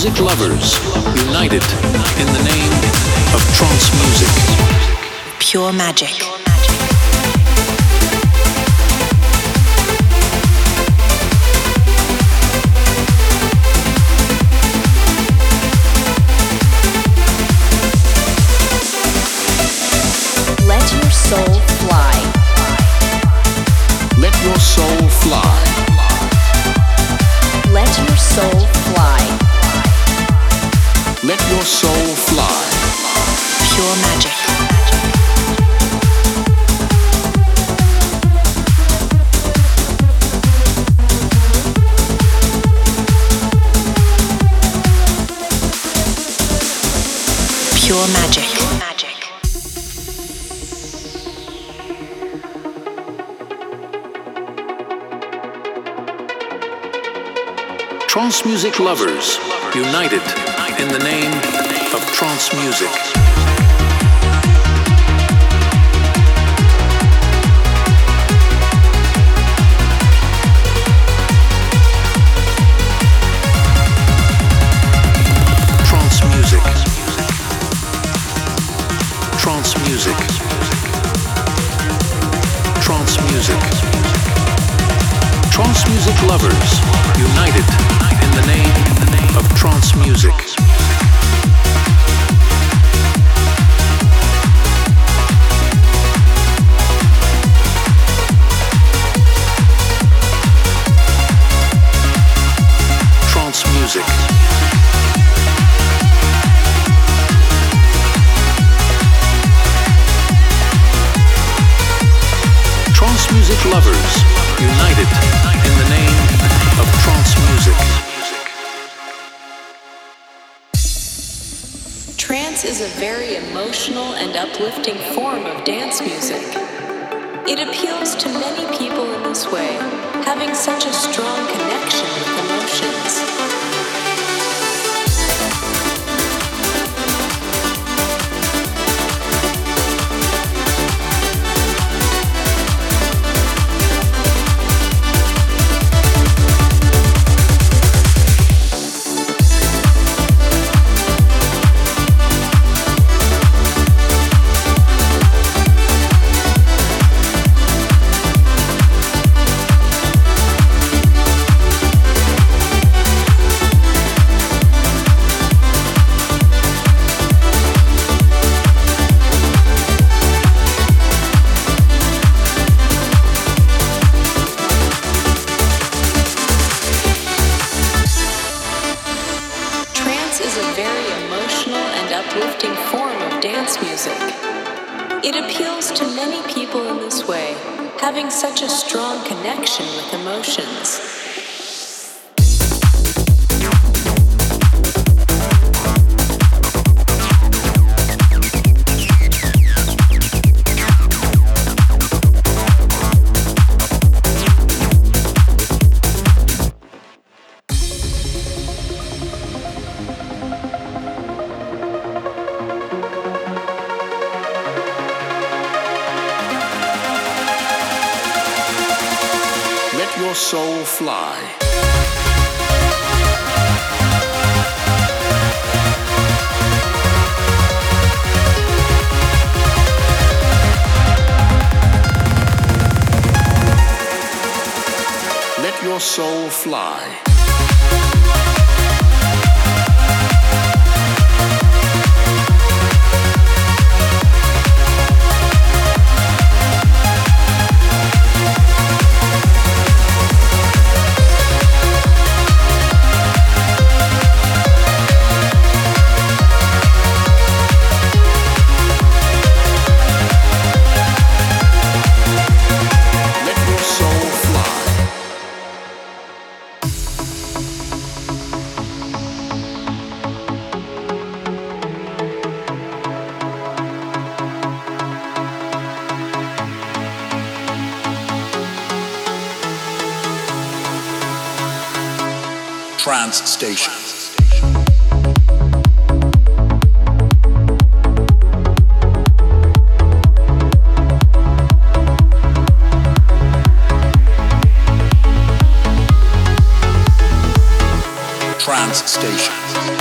music lovers united in the name of trance music. Pure magic. Let your soul fly. Let your soul fly. Let your soul fly. Let your soul fly. Pure magic. Pure magic. Trance music lovers united in the name of trance music. Trance music. Trance music. Trance music. Trance music lovers united in the name of trance music. Trance music. Trance music lovers united in the name of trance music. Trance is a very emotional and uplifting form of dance music. It appeals to many people in this way, having such a strong connection with emotions. Uplifting form of dance music. It appeals to many people in this way, having such a strong connection with emotions. Your soul fly. Let your soul fly. Trance Station. Trance Station.